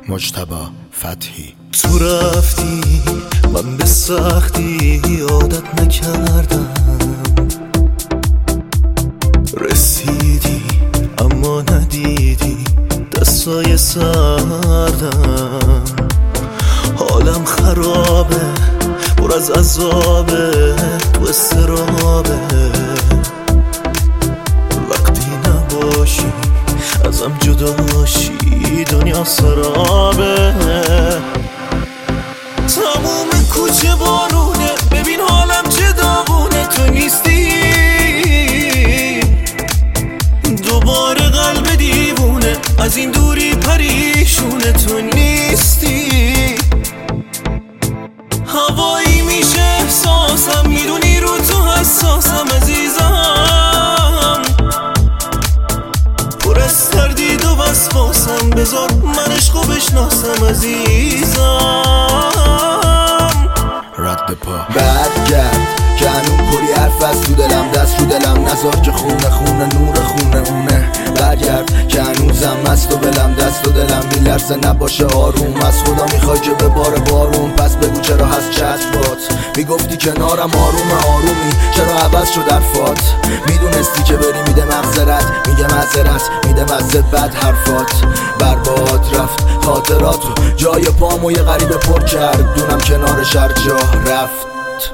مجتبی فتحی. تو رفتی من به سختی عادت نکردم، رسیدی اما ندیدی دستای سردم. حالم خرابه پر از عذابه تو استرابه، وقتی نباشی ازم جداشی دنیا سرابه. تموم کوچه بارونه ببین حالم چه داغونه، تو نیستی دوباره قلب دیوونه از این دوری پریشونه، تو نیستی. هوایی میشه احساسم میدونی رو تو حساسم عزیزم، پر از تردید و وسواسم بذار من عشقو بشناسم عزیزم. رد پا برگرد که هنون کلی حرف از تو دلم، دست رو دلم نذار که خونه خونه نور خونه مونه. برگرد که هنوزم مست و بلم دست و دلم میلرزه نباشه آروم. از خدا میخوای که به بار بارون، پس بگو چرا هست چسبات. میگفتی کنارم آروم آرومی، چرا عوض شد حرفات. میدونستی که بری میده مغزرت، میگه معذرت میده مزد بد حرفات. برباد رفت خاطراتو جای پامو یه غریبه پر کرد، دونم کنار شهر جا رفت.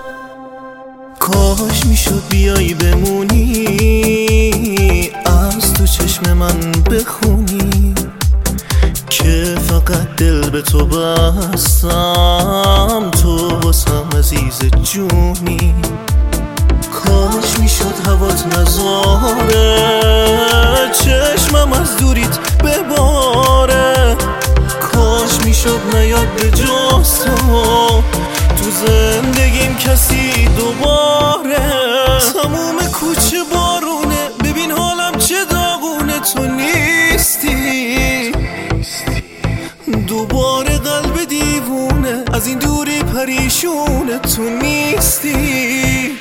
کاش میشد بیایی بمونی، از تو چشم من بخونی که فقط دل به تو بستم، تو واسم عزیز جونی. کاش میشد هوات نذاره چشمم از دوریت بباره، کاش میشد نیاد به جز تو زندگیم کسی دوباره. تموم کوچه بارونه ببین حالم چه داغونه، تو نیستی دوباره قلب دیوونه از این دوری پریشونه، تو نیستی.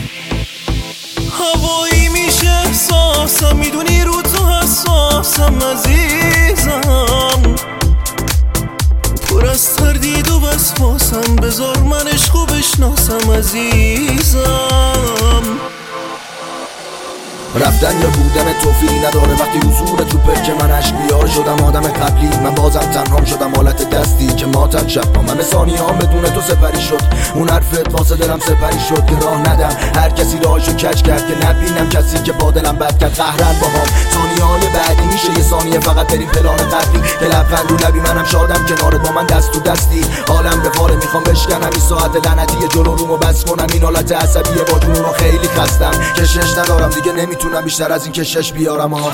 هوایی میشه احساسم میدونی رو تو حساسم عزیزم، پر از تردید و وسواسم بذار من عشقو بشناسم عزیزم. رفتن یا بودن توفیقی نداره وقتی حضور تو پرک من عشق بیار شدم آدم قبلی. من بازم تنهام شدم حالت دستی که ماتم شب با من ثانیه هم بدون تو سپری شد. اون حرفت واسه دلم سپری شد که راه ندم هر کسی راهشو کج کرد، که نبینم کسی که با دلم بد کرد قهرن باهام. ثانیه های بعدی میشه یه ثانیه فقط بریم پلان قبلی، که لبخند رو لبی منم شادم کنارت با من دست تو دستی. حالم به فاره میخوام بشکنم این ساعت لعنتی جلو رومو بس کنم، این حالت عصبیه با جنون خیلی خستم، کشش ندارم دیگه نمیتونم بیشتر از این کشش بیارم. من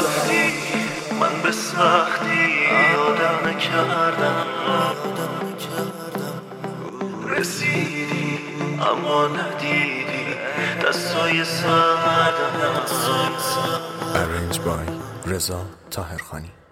به سختی آدم نکردم، رسیدی اما ندیدی دستای سردم. Arranged by رضا طاهرخانی.